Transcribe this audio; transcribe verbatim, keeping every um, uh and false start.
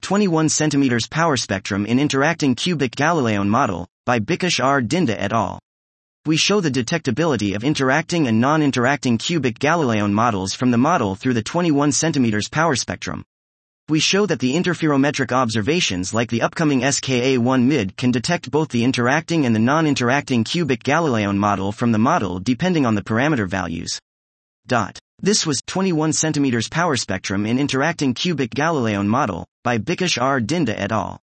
twenty-one centimeters power spectrum in interacting cubic Galilean model, by Bikash R. Dinda et al. We show the detectability of interacting and non-interacting cubic Galilean models from the model through the twenty-one centimeters power spectrum. We show that the interferometric observations like the upcoming S K A one mid can detect both the interacting and the non-interacting cubic Galilean model from the model depending on the parameter values. Dot. This was twenty-one centimeters power spectrum in interacting cubic Galilean model, by Bikash R. Dinda et al.